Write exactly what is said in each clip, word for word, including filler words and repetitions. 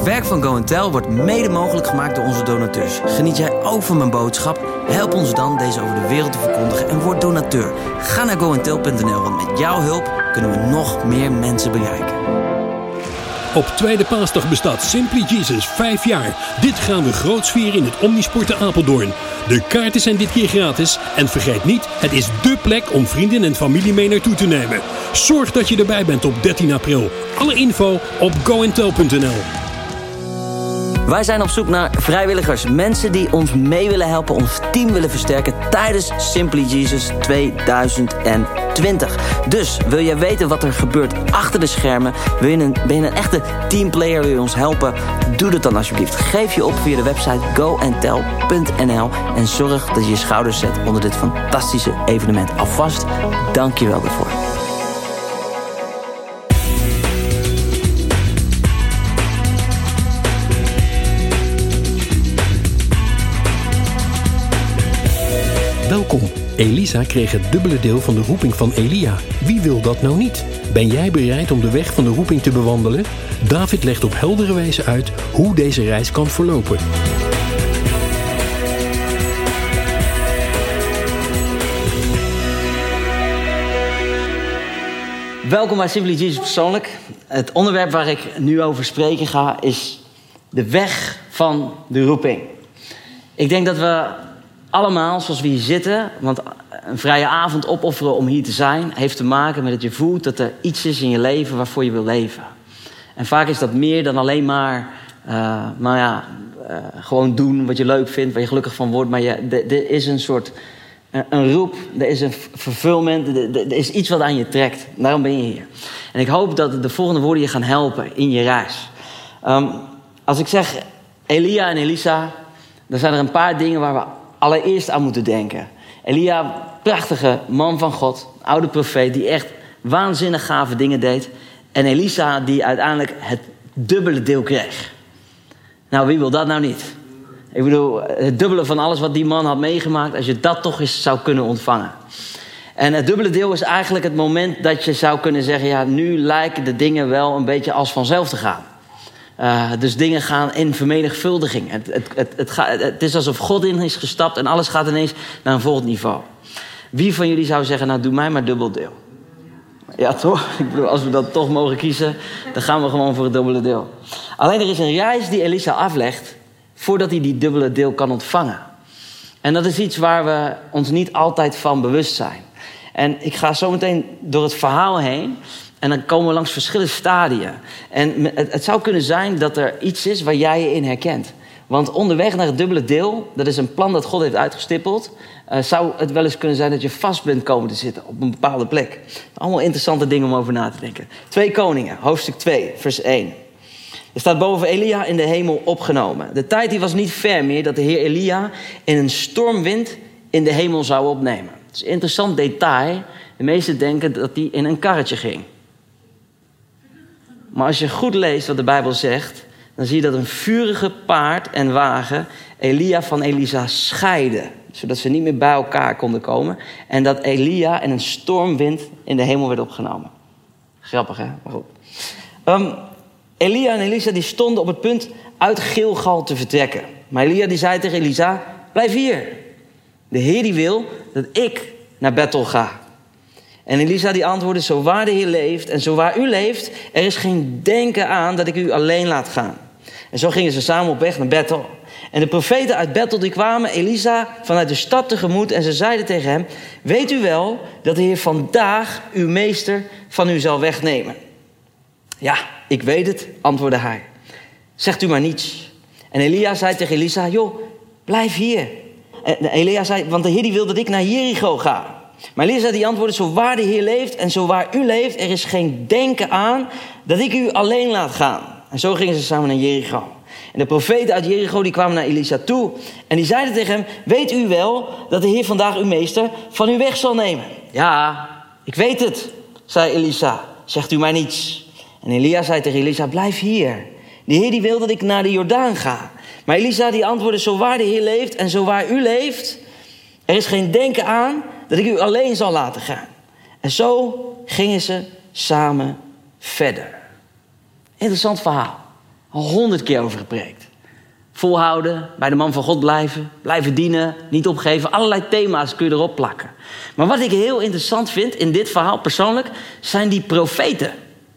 Het werk van Go and Tell wordt mede mogelijk gemaakt door onze donateurs. Geniet jij ook van mijn boodschap? Help ons dan deze over de wereld te verkondigen en word donateur. Ga naar go and tell punt n l, want met jouw hulp kunnen we nog meer mensen bereiken. Op tweede paasdag bestaat Simply Jesus vijf jaar. Dit gaan we groots vieren in het Omnisporten Apeldoorn. De kaarten zijn dit keer gratis. En vergeet niet, het is dé plek om vrienden en familie mee naartoe te nemen. Zorg dat je erbij bent op dertien april. Alle info op go and tell punt n l. Wij zijn op zoek naar vrijwilligers. Mensen die ons mee willen helpen, ons team willen versterken tijdens Simply Jesus tweeduizend twintig. Dus wil je weten wat er gebeurt achter de schermen? Wil je een, ben je een echte teamplayer? Wil je ons helpen? Doe dat dan alsjeblieft. Geef je op via de website go and tell punt n l en zorg dat je je schouders zet onder dit fantastische evenement. Alvast, dank je wel daarvoor. Welkom. Elisa kreeg het dubbele deel van de roeping van Elia. Wie wil dat nou niet? Ben jij bereid om de weg van de roeping te bewandelen? David legt op heldere wijze uit hoe deze reis kan verlopen. Welkom bij Simply Jesus Persoonlijk. Het onderwerp waar ik nu over spreken ga is de weg van de roeping. Ik denk dat we allemaal, zoals we hier zitten, want een vrije avond opofferen om hier te zijn, heeft te maken met dat je voelt dat er iets is in je leven waarvoor je wil leven. En vaak is dat meer dan alleen maar, uh, maar ja, uh, gewoon doen wat je leuk vindt, waar je gelukkig van wordt. Maar er is een soort, uh, een roep, er is een fulfillment, er is iets wat aan je trekt. Daarom ben je hier. En ik hoop dat de volgende woorden je gaan helpen in je reis. Um, als ik zeg Elia en Elisa, dan zijn er een paar dingen waar we allereerst aan moeten denken. Elia, prachtige man van God, oude profeet, die echt waanzinnig gave dingen deed. En Elisa, die uiteindelijk het dubbele deel kreeg. Nou, wie wil dat nou niet? Ik bedoel, het dubbele van alles wat die man had meegemaakt, als je dat toch eens zou kunnen ontvangen. En het dubbele deel is eigenlijk het moment dat je zou kunnen zeggen, ja, nu lijken de dingen wel een beetje als vanzelf te gaan. Uh, dus dingen gaan in vermenigvuldiging. Het, het, het, het, ga, het is alsof God in is gestapt en alles gaat ineens naar een volgend niveau. Wie van jullie zou zeggen, nou doe mij maar dubbel deel? Ja, toch? Ik bedoel, als we dat toch mogen kiezen, dan gaan we gewoon voor het dubbele deel. Alleen er is een reis die Elisa aflegt voordat hij die dubbele deel kan ontvangen. En dat is iets waar we ons niet altijd van bewust zijn. En ik ga zo meteen door het verhaal heen. En dan komen we langs verschillende stadia. En het, het zou kunnen zijn dat er iets is waar jij je in herkent. Want onderweg naar het dubbele deel, dat is een plan dat God heeft uitgestippeld, Uh, zou het wel eens kunnen zijn dat je vast bent komen te zitten op een bepaalde plek. Allemaal interessante dingen om over na te denken. Twee Koningen, hoofdstuk twee, vers één. Er staat boven Elia in de hemel opgenomen. De tijd die was niet ver meer dat de Heer Elia in een stormwind in de hemel zou opnemen. Het is een interessant detail. De meesten denken dat hij in een karretje ging. Maar als je goed leest wat de Bijbel zegt, dan zie je dat een vurige paard en wagen Elia van Elisa scheidden, zodat ze niet meer bij elkaar konden komen. En dat Elia in een stormwind in de hemel werd opgenomen. Grappig, hè? Maar goed. Um, Elia en Elisa die stonden op het punt uit Gilgal te vertrekken. Maar Elia die zei tegen Elisa, blijf hier. De Heer die wil dat ik naar Bethel ga. En Elisa die antwoordde, zo waar de Heer leeft en zo waar u leeft, er is geen denken aan dat ik u alleen laat gaan. En zo gingen ze samen op weg naar Bethel. En de profeten uit Bethel die kwamen Elisa vanuit de stad tegemoet en ze zeiden tegen hem, weet u wel dat de Heer vandaag uw meester van u zal wegnemen? Ja, ik weet het, antwoordde hij. Zegt u maar niets. En Elia zei tegen Elisa, joh, blijf hier. En Elia zei, want de Heer die wil dat ik naar Jericho ga. Maar Elisa die antwoordde, zo waar de Heer leeft en zo waar u leeft, er is geen denken aan dat ik u alleen laat gaan. En zo gingen ze samen naar Jericho. En de profeten uit Jericho die kwamen naar Elisa toe. En die zeiden tegen hem, weet u wel dat de Heer vandaag uw meester van u weg zal nemen? Ja, ik weet het, zei Elisa. Zegt u mij niets. En Elia zei tegen Elisa, blijf hier. De Heer die wil dat ik naar de Jordaan ga. Maar Elisa die antwoordde, zo waar de Heer leeft en zo waar u leeft, er is geen denken aan dat ik u alleen zal laten gaan. En zo gingen ze samen verder. Interessant verhaal. Al honderd keer over gepreekt. Volhouden, bij de man van God blijven, blijven dienen, niet opgeven. Allerlei thema's kun je erop plakken. Maar wat ik heel interessant vind in dit verhaal persoonlijk, zijn die profeten.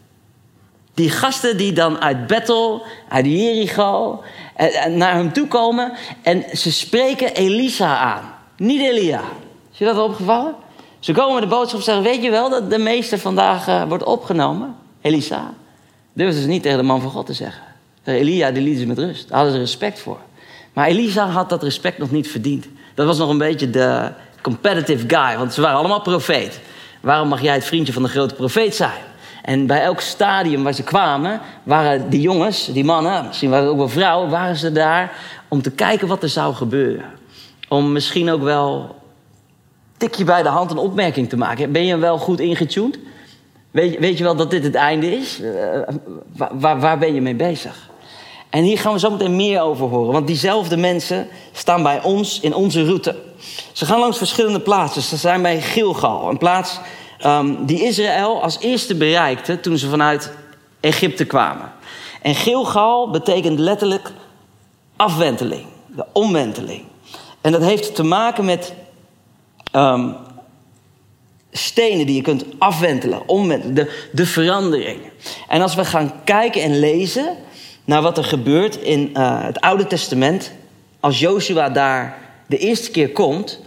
Die gasten die dan uit Bethel, uit Jericho, naar hem toe komen en ze spreken Elisa aan. Niet Elia. Is je dat al opgevallen? Ze komen met de boodschap en zeggen, weet je wel dat de meester vandaag uh, wordt opgenomen? Elisa. Durfden ze niet tegen de man van God te zeggen. Elia, die lieten ze met rust. Daar hadden ze respect voor. Maar Elisa had dat respect nog niet verdiend. Dat was nog een beetje de competitive guy. Want ze waren allemaal profeet. Waarom mag jij het vriendje van de grote profeet zijn? En bij elk stadium waar ze kwamen, waren die jongens, die mannen, misschien waren het ook wel vrouwen, waren ze daar om te kijken wat er zou gebeuren. Om misschien ook wel tikje bij de hand een opmerking te maken. Ben je wel goed ingetuned? Weet, weet je wel dat dit het einde is? Uh, waar, waar ben je mee bezig? En hier gaan we zo meteen meer over horen. Want diezelfde mensen staan bij ons in onze route. Ze gaan langs verschillende plaatsen. Ze zijn bij Gilgal. Een plaats um, die Israël als eerste bereikte toen ze vanuit Egypte kwamen. En Gilgal betekent letterlijk afwenteling. De omwenteling. En dat heeft te maken met um, stenen die je kunt afwentelen, omwentelen, de, de verandering. En als we gaan kijken en lezen naar wat er gebeurt in uh, het Oude Testament, als Jozua daar de eerste keer komt,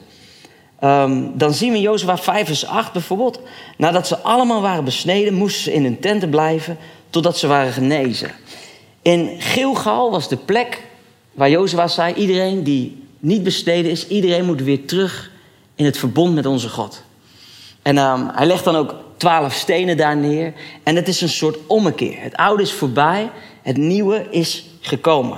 um, dan zien we in Jozua vijf vers acht bijvoorbeeld, nadat ze allemaal waren besneden, moesten ze in hun tenten blijven totdat ze waren genezen. In Gilgal was de plek waar Jozua zei, iedereen die niet besneden is, iedereen moet weer terug in het verbond met onze God. En um, hij legt dan ook twaalf stenen daar neer. En het is een soort ommekeer. Het oude is voorbij, het nieuwe is gekomen.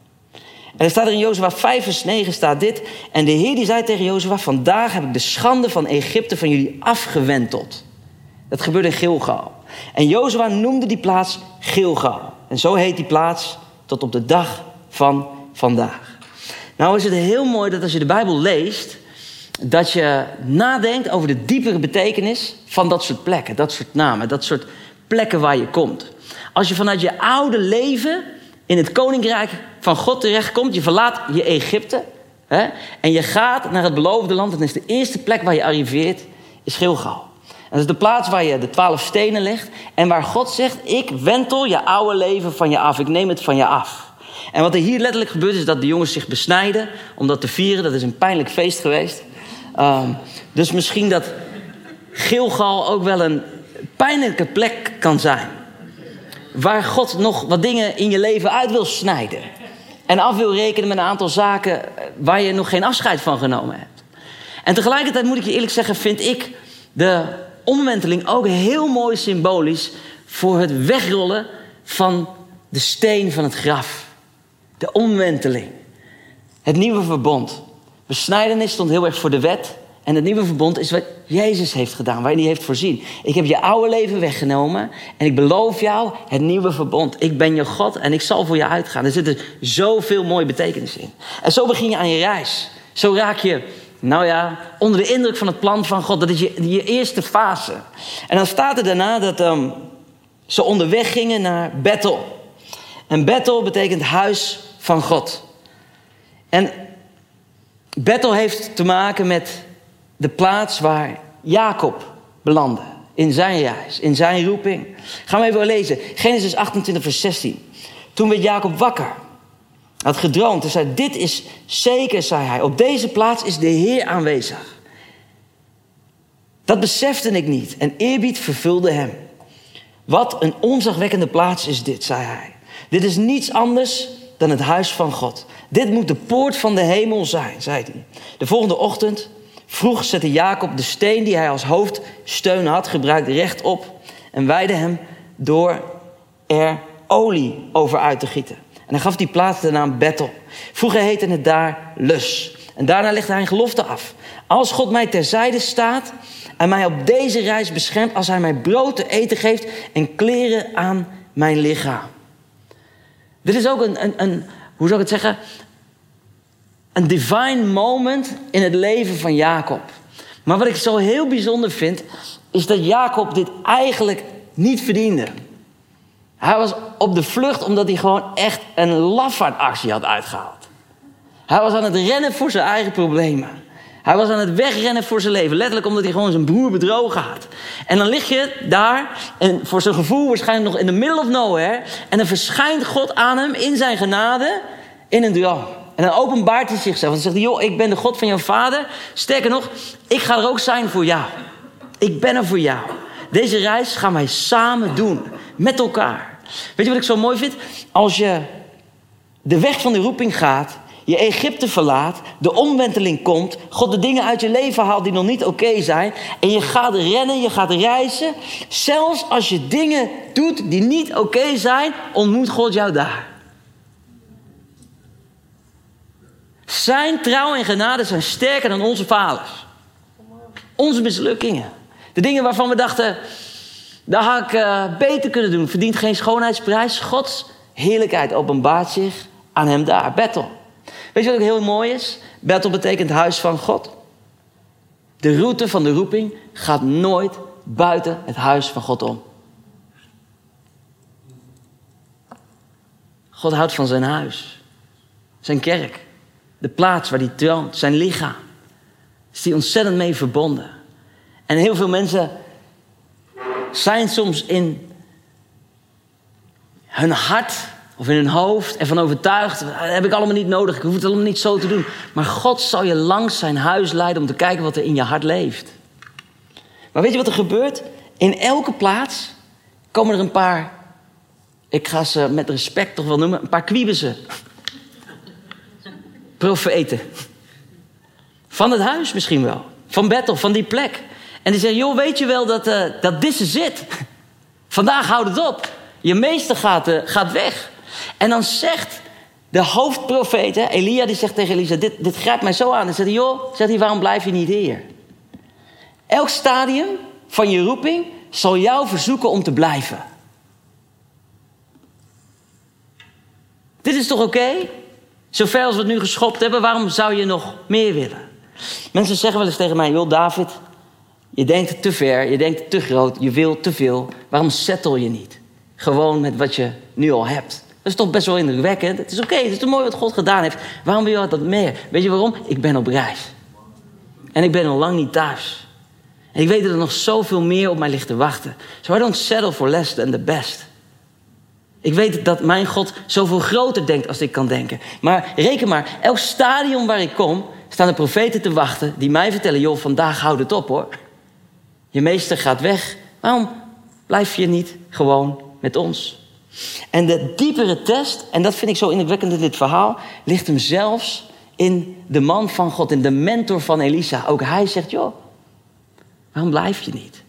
En er staat er in Jozua vijf vers negen staat dit. En de Heer die zei tegen Jozua, vandaag heb ik de schande van Egypte van jullie afgewenteld. Dat gebeurde in Gilgal. En Jozua noemde die plaats Gilgal. En zo heet die plaats tot op de dag van vandaag. Nou is het heel mooi dat als je de Bijbel leest, dat je nadenkt over de diepere betekenis van dat soort plekken, dat soort namen, dat soort plekken waar je komt. Als je vanuit je oude leven in het koninkrijk van God terechtkomt, je verlaat je Egypte, hè, en je gaat naar het beloofde land, dan is de eerste plek waar je arriveert, is Gilgal. En dat is de plaats waar je de twaalf stenen legt en waar God zegt, ik wentel je oude leven van je af, ik neem het van je af. En wat er hier letterlijk gebeurt is dat de jongens zich besnijden om dat te vieren. Dat is een pijnlijk feest geweest. Um, dus misschien dat Gilgal ook wel een pijnlijke plek kan zijn. Waar God nog wat dingen in je leven uit wil snijden. En af wil rekenen met een aantal zaken waar je nog geen afscheid van genomen hebt. En tegelijkertijd moet ik je eerlijk zeggen, vind ik de omwenteling ook heel mooi symbolisch voor het wegrollen van de steen van het graf. De omwenteling. Het nieuwe verbond. Besnijdenis stond heel erg voor de wet. En het nieuwe verbond is wat Jezus heeft gedaan. Waar hij heeft voorzien. Ik heb je oude leven weggenomen. En ik beloof jou het nieuwe verbond. Ik ben je God en ik zal voor je uitgaan. Er zit er zoveel mooie betekenis in. En zo begin je aan je reis. Zo raak je, nou ja, onder de indruk van het plan van God. Dat is je, je eerste fase. En dan staat er daarna dat um, ze onderweg gingen naar Bethel. En Bethel betekent huis van God. En Bethel heeft te maken met de plaats waar Jacob belandde. In zijn reis, in zijn roeping. Gaan we even lezen. Genesis achtentwintig vers zestien. Toen werd Jacob wakker. Hij had gedroomd en zei, dit is zeker, zei hij. Op deze plaats is de Heer aanwezig. Dat besefte ik niet. En eerbied vervulde hem. Wat een ontzagwekkende plaats is dit, zei hij. Dit is niets anders dan het huis van God. Dit moet de poort van de hemel zijn, zei hij. De volgende ochtend vroeg zette Jacob de steen die hij als hoofdsteun had gebruikt rechtop en wijdde hem door er olie over uit te gieten. En hij gaf die plaats de naam Bethel. Vroeger heette het daar Lus. En daarna legde hij een gelofte af. Als God mij terzijde staat en mij op deze reis beschermt, als hij mij brood te eten geeft en kleren aan mijn lichaam. Dit is ook een, een, een, hoe zou ik het zeggen, een divine moment in het leven van Jacob. Maar wat ik zo heel bijzonder vind, is dat Jacob dit eigenlijk niet verdiende. Hij was op de vlucht omdat hij gewoon echt een lafaardactie had uitgehaald. Hij was aan het rennen voor zijn eigen problemen. Hij was aan het wegrennen voor zijn leven. Letterlijk omdat hij gewoon zijn broer bedrogen had. En dan lig je daar en voor zijn gevoel waarschijnlijk nog in the middle of nowhere. En dan verschijnt God aan hem in zijn genade in een droom. En dan openbaart hij zichzelf. En dan zegt hij, joh, ik ben de God van jouw vader. Sterker nog, ik ga er ook zijn voor jou. Ik ben er voor jou. Deze reis gaan wij samen doen. Met elkaar. Weet je wat ik zo mooi vind? Als je de weg van de roeping gaat, je Egypte verlaat, de omwenteling komt, God de dingen uit je leven haalt die nog niet oké okay zijn, en je gaat rennen, je gaat reizen. Zelfs als je dingen doet die niet oké okay zijn, ontmoet God jou daar. Zijn trouw en genade zijn sterker dan onze falers. Onze mislukkingen. De dingen waarvan we dachten, dat had ik uh, beter kunnen doen. Verdient geen schoonheidsprijs. Gods heerlijkheid openbaart zich aan hem daar. Bethel. Weet je wat ook heel mooi is? Bethel betekent huis van God. De route van de roeping gaat nooit buiten het huis van God om. God houdt van zijn huis. Zijn kerk. De plaats waar hij troont. Zijn lichaam. Is hij ontzettend mee verbonden. En heel veel mensen zijn soms in hun hart of in hun hoofd ervan overtuigd, dat heb ik allemaal niet nodig, ik hoef het allemaal niet zo te doen. Maar God zal je langs zijn huis leiden om te kijken wat er in je hart leeft. Maar weet je wat er gebeurt? In elke plaats komen er een paar, ik ga ze met respect toch wel noemen, een paar kwiebezen. Profeten. Van het huis misschien wel. Van Bethel, van die plek. En die zeggen, joh, weet je wel dat, uh, dat dit is het. Vandaag houdt het op. Je meester gaat, uh, gaat weg. En dan zegt de hoofdprofeet, hè, Elia, die zegt tegen Elisa, dit, dit grijpt mij zo aan. En zegt hij, joh, zegt hij, waarom blijf je niet hier? Elk stadium van je roeping zal jou verzoeken om te blijven. Dit is toch oké? Okay? Zover als we het nu geschopt hebben, waarom zou je nog meer willen? Mensen zeggen wel eens tegen mij, joh, David, je denkt te ver, je denkt te groot, je wil te veel. Waarom settle je niet? Gewoon met wat je nu al hebt. Dat is toch best wel indrukwekkend. Het is oké, okay, het is toch mooi wat God gedaan heeft. Waarom wil je dat meer? Weet je waarom? Ik ben op reis. En ik ben al lang niet thuis. En ik weet dat er nog zoveel meer op mij ligt te wachten. So I don't settle for less than the best. Ik weet dat mijn God zoveel groter denkt als ik kan denken. Maar reken maar, elk stadium waar ik kom, staan de profeten te wachten die mij vertellen, joh, vandaag houdt het op hoor. Je meester gaat weg. Waarom blijf je niet gewoon met ons? En de diepere test, en dat vind ik zo indrukwekkend in dit verhaal, ligt hem zelfs in de man van God, in de mentor van Elisa. Ook hij zegt, joh, waarom blijf je niet?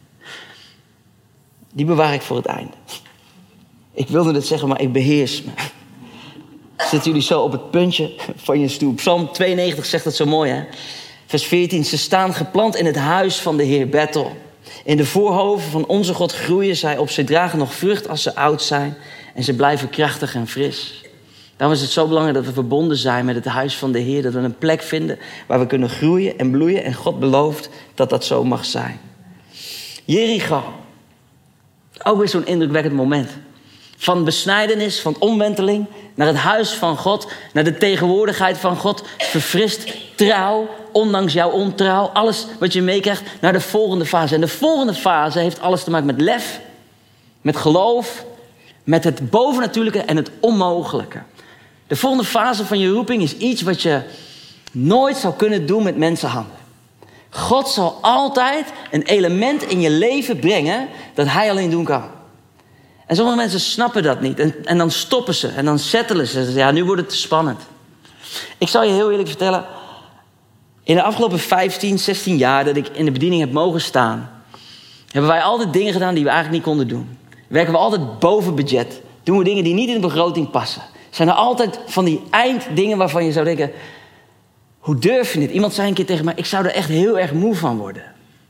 Die bewaar ik voor het einde. Ik wilde het zeggen, maar ik beheers me. Zitten jullie zo op het puntje van je stoel? Psalm tweeënnegentig zegt het zo mooi, hè? Vers veertien. Ze staan geplant in het huis van de Heer Bethel. In de voorhoven van onze God groeien zij op. Ze dragen nog vrucht als ze oud zijn. En ze blijven krachtig en fris. Daarom is het zo belangrijk dat we verbonden zijn met het huis van de Heer. Dat we een plek vinden waar we kunnen groeien en bloeien. En God belooft dat dat zo mag zijn. Jericho. Ook weer zo'n indrukwekkend moment. Van besnijdenis, van omwenteling, naar het huis van God, naar de tegenwoordigheid van God. Verfrist, trouw, ondanks jouw ontrouw. Alles wat je meekrijgt naar de volgende fase. En de volgende fase heeft alles te maken met lef, met geloof, met het bovennatuurlijke en het onmogelijke. De volgende fase van je roeping is iets wat je nooit zou kunnen doen met mensenhanden. God zal altijd een element in je leven brengen dat hij alleen doen kan. En sommige mensen snappen dat niet. En, en dan stoppen ze. En dan settelen ze. Ja, nu wordt het te spannend. Ik zal je heel eerlijk vertellen. In de afgelopen vijftien, zestien jaar dat ik in de bediening heb mogen staan, hebben wij altijd dingen gedaan die we eigenlijk niet konden doen. Werken we altijd boven budget. Doen we dingen die niet in de begroting passen. Zijn er altijd van die einddingen waarvan je zou denken, hoe durf je dit? Iemand zei een keer tegen mij, ik zou er echt heel erg moe van worden.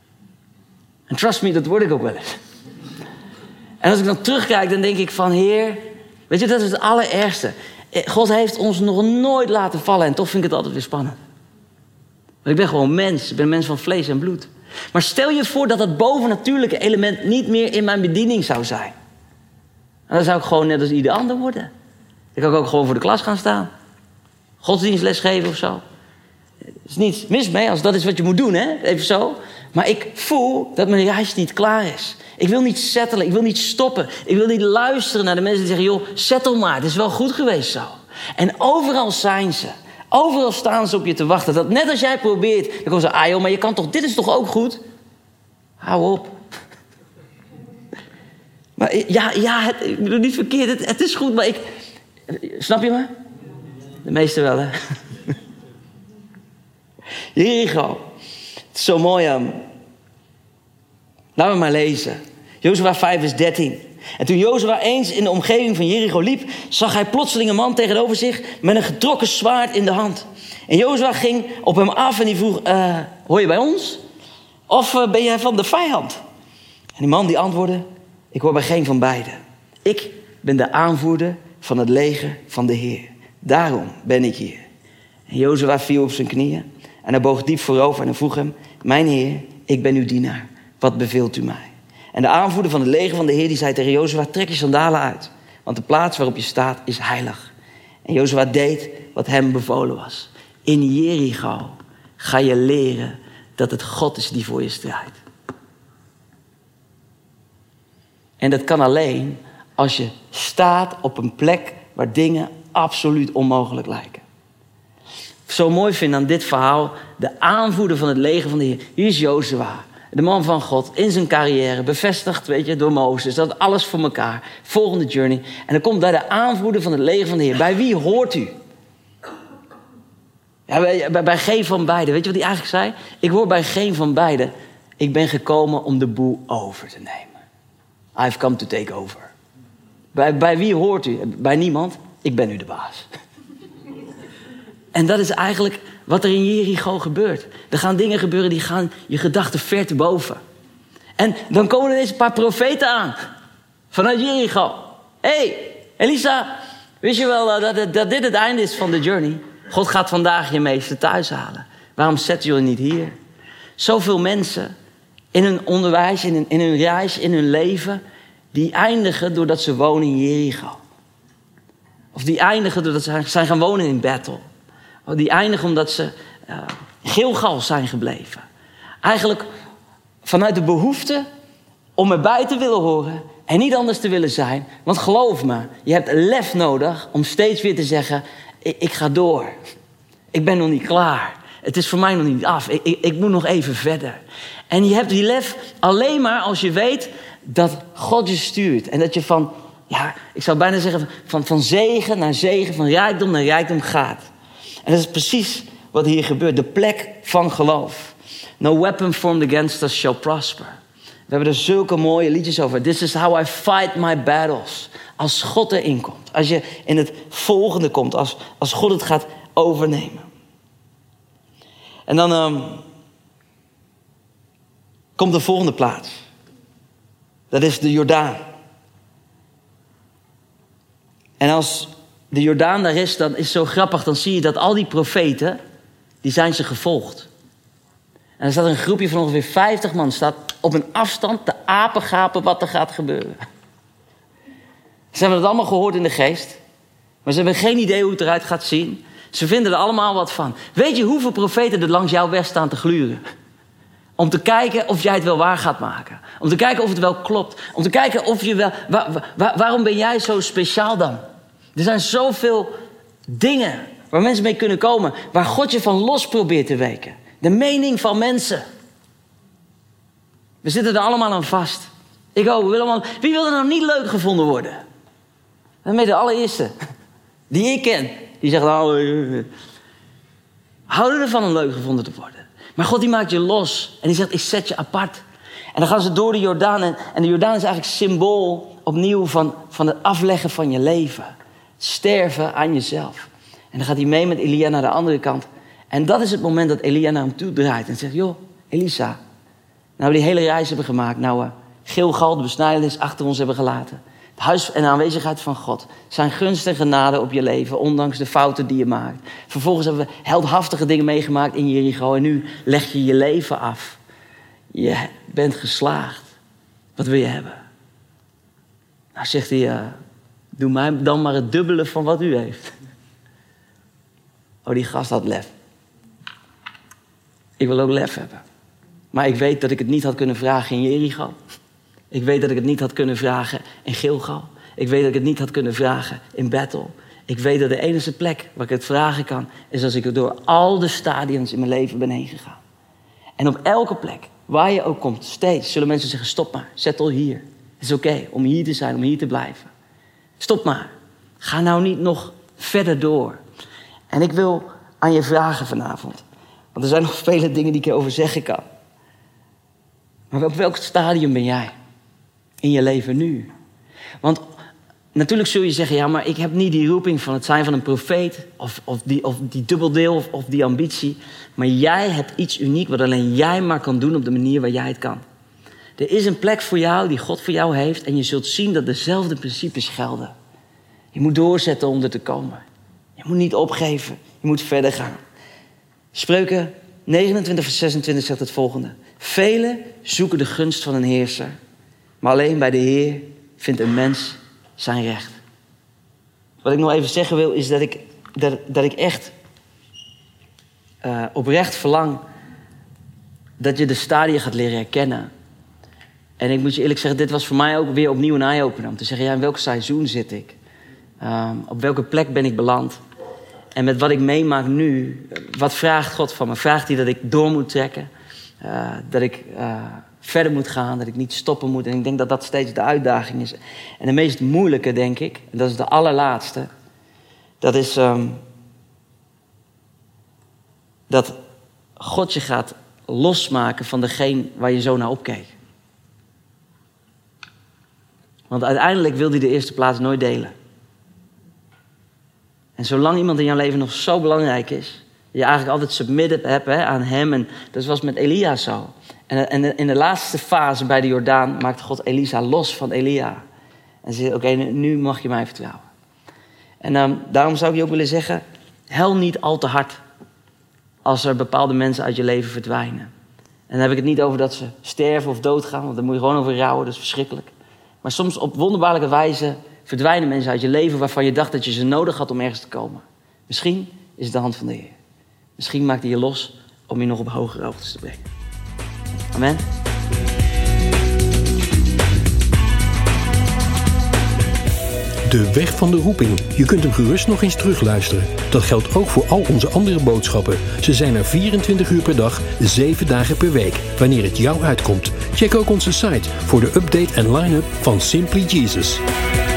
En trust me, dat word ik ook wel eens. En als ik dan terugkijk, dan denk ik van, Heer, weet je, dat is het allerergste. God heeft ons nog nooit laten vallen en toch vind ik het altijd weer spannend. Want ik ben gewoon mens, ik ben een mens van vlees en bloed. Maar stel je voor dat dat bovennatuurlijke element niet meer in mijn bediening zou zijn. En dan zou ik gewoon net als ieder ander worden. Dan kan ik ook gewoon voor de klas gaan staan. Godsdienstles geven of zo. Er is niets mis mee als dat is wat je moet doen, hè? Even zo. Maar ik voel dat mijn reis niet klaar is. Ik wil niet settelen, ik wil niet stoppen. Ik wil niet luisteren naar de mensen die zeggen, joh, settle maar, het is wel goed geweest zo. En overal zijn ze. Overal staan ze op je te wachten. Dat net als jij probeert, dan komen ze, ah joh, maar je kan toch, dit is toch ook goed? Hou op. Maar ja, ja het, ik bedoel niet verkeerd, het, het is goed, maar ik... Snap je me? De meeste wel, hè? Jericho. Het is zo mooi. Um. Laten we maar lezen. Jozua vijf vers dertien. En toen Jozua eens in de omgeving van Jericho liep, zag hij plotseling een man tegenover zich met een getrokken zwaard in de hand. En Jozua ging op hem af en die vroeg, uh, hoor je bij ons? Of uh, ben jij van de vijand? En die man die antwoordde, ik hoor bij geen van beiden. Ik ben de aanvoerder van het leger van de Heer. Daarom ben ik hier. En Jozua viel op zijn knieën en hij boog diep voorover en hij vroeg hem, mijn Heer, ik ben uw dienaar. Wat beveelt u mij? En de aanvoerder van het leger van de Heer die zei tegen Jozua, trek je sandalen uit. Want de plaats waarop je staat is heilig. En Jozua deed wat hem bevolen was. In Jericho ga je leren dat het God is die voor je strijdt. En dat kan alleen als je staat op een plek waar dingen absoluut onmogelijk lijken. Zo mooi vind aan dit verhaal, de aanvoerder van het leger van de Heer. Hier is Jozua, de man van God, in zijn carrière, bevestigd, weet je, door Mozes. Dat alles voor elkaar. Volgende journey. En dan komt daar de aanvoerder van het leger van de Heer. Bij wie hoort u? Ja, bij, bij, bij geen van beiden. Weet je wat hij eigenlijk zei? Ik hoor bij geen van beiden. Ik ben gekomen om de boel over te nemen. I've come to take over. Bij, bij wie hoort u? Bij niemand. Ik ben nu de baas. En dat is eigenlijk wat er in Jericho gebeurt. Er gaan dingen gebeuren die gaan je gedachten ver te boven. En dan komen er ineens een paar profeten aan. Vanuit Jericho. Hé, hey, Elisa, wist je wel dat, dat, dat dit het einde is van de journey? God gaat vandaag je meester thuis halen. Waarom zetten jullie niet hier? Zoveel mensen in hun onderwijs, in hun, in hun reis, in hun leven, die eindigen doordat ze wonen in Jericho. Of die eindigen doordat ze zijn gaan wonen in Bethel. Of die eindigen omdat ze uh, Gilgal zijn gebleven. Eigenlijk vanuit de behoefte om erbij te willen horen en niet anders te willen zijn. Want geloof me, je hebt lef nodig om steeds weer te zeggen, ik, ik ga door. Ik ben nog niet klaar. Het is voor mij nog niet af. Ik, ik, ik moet nog even verder. En je hebt die lef alleen maar als je weet dat God je stuurt. En dat je van, ja, ik zou bijna zeggen, van, van zegen naar zegen, van rijkdom naar rijkdom gaat. En dat is precies wat hier gebeurt. De plek van geloof. No weapon formed against us shall prosper. We hebben er zulke mooie liedjes over. This is how I fight my battles. Als God erin komt. Als je in het volgende komt. Als, als God het gaat overnemen. En dan um, komt de volgende plaats. Dat is de Jordaan. En als de Jordaan daar is, dan is het zo grappig. Dan zie je dat al die profeten, die zijn ze gevolgd. En er staat een groepje van ongeveer vijftig man. Staat op een afstand te apengapen wat er gaat gebeuren. Ze hebben het allemaal gehoord in de geest. Maar ze hebben geen idee hoe het eruit gaat zien. Ze vinden er allemaal wat van. Weet je hoeveel profeten er langs jouw weg staan te gluren? Om te kijken of jij het wel waar gaat maken. Om te kijken of het wel klopt. Om te kijken of je wel... Waar, waar, waarom ben jij zo speciaal dan? Er zijn zoveel dingen waar mensen mee kunnen komen. Waar God je van los probeert te weken. De mening van mensen. We zitten er allemaal aan vast. Ik ook. Wil allemaal, wie wil er nou niet leuk gevonden worden? Dan ben je de allereerste. Die ik ken. Die zegt, nou, houden ervan om leuk gevonden te worden. Maar God die maakt je los. En die zegt, ik zet je apart. En dan gaan ze door de Jordaan. En, en de Jordaan is eigenlijk symbool opnieuw van, van het afleggen van je leven. Sterven aan jezelf. En dan gaat hij mee met Elia naar de andere kant. En dat is het moment dat Elia naar hem toe draait. En zegt, joh, Elisa. Nou, we die hele reis hebben gemaakt. Nou, uh, Gilgal, de besnijdenis, achter ons hebben gelaten. Het huis en de aanwezigheid van God. Zijn gunst en genade op je leven. Ondanks de fouten die je maakt. Vervolgens hebben we heldhaftige dingen meegemaakt in Jericho. En nu leg je je leven af. Je bent geslaagd. Wat wil je hebben? Nou zegt hij, uh, doe mij dan maar het dubbele van wat u heeft. Oh, die gast had lef. Ik wil ook lef hebben. Maar ik weet dat ik het niet had kunnen vragen in Jericho. Ik weet dat ik het niet had kunnen vragen in Gilgal. Ik weet dat ik het niet had kunnen vragen in Bethel. Ik weet dat de enige plek waar ik het vragen kan, is als ik door al de stadions in mijn leven ben heen gegaan. En op elke plek, waar je ook komt, steeds zullen mensen zeggen, stop maar, zettel hier. Het is oké okay om hier te zijn, om hier te blijven. Stop maar. Ga nou niet nog verder door. En ik wil aan je vragen vanavond. Want er zijn nog vele dingen die ik erover zeggen kan. Maar op welk stadium ben jij in je leven nu? Want natuurlijk zul je zeggen, ja, maar ik heb niet die roeping van het zijn van een profeet. Of, of, die, of die dubbeldeel of, of die ambitie. Maar jij hebt iets uniek wat alleen jij maar kan doen op de manier waar jij het kan. Er is een plek voor jou die God voor jou heeft. En je zult zien dat dezelfde principes gelden. Je moet doorzetten om er te komen. Je moet niet opgeven. Je moet verder gaan. Spreuken negenentwintig vers zesentwintig zegt het volgende. Velen zoeken de gunst van een heerser. Maar alleen bij de Heer vindt een mens zijn recht. Wat ik nog even zeggen wil is dat ik, dat, dat ik echt uh, oprecht verlang dat je de stadia gaat leren herkennen. En ik moet je eerlijk zeggen, dit was voor mij ook weer opnieuw een eye-opener. Om te zeggen, ja, in welk seizoen zit ik? Um, op welke plek ben ik beland? En met wat ik meemaak nu, wat vraagt God van me? Vraagt hij dat ik door moet trekken? Uh, dat ik uh, verder moet gaan, dat ik niet stoppen moet. En ik denk dat dat steeds de uitdaging is. En de meest moeilijke, denk ik, en dat is de allerlaatste, dat is um, dat God je gaat losmaken van degene waar je zo naar opkeek. Want uiteindelijk wil hij de eerste plaats nooit delen. En zolang iemand in jouw leven nog zo belangrijk is, je eigenlijk altijd submitted hebt hè, aan hem. En dat was met Elia zo. En, en in de laatste fase bij de Jordaan maakte God Elisa los van Elia. En zei, oké, okay, nu mag je mij vertrouwen. En um, daarom zou ik je ook willen zeggen, huil niet al te hard als er bepaalde mensen uit je leven verdwijnen. En dan heb ik het niet over dat ze sterven of doodgaan, want daar moet je gewoon over rouwen, dat is verschrikkelijk. Maar soms op wonderbaarlijke wijze verdwijnen mensen uit je leven waarvan je dacht dat je ze nodig had om ergens te komen. Misschien is het de hand van de Heer. Misschien maakt hij je los om je nog op hogere hoogtes te brengen. Amen. De weg van de roeping. Je kunt hem gerust nog eens terugluisteren. Dat geldt ook voor al onze andere boodschappen. Ze zijn er vierentwintig uur per dag, zeven dagen per week, wanneer het jou uitkomt. Check ook onze site voor de update en line-up van Simply Jesus.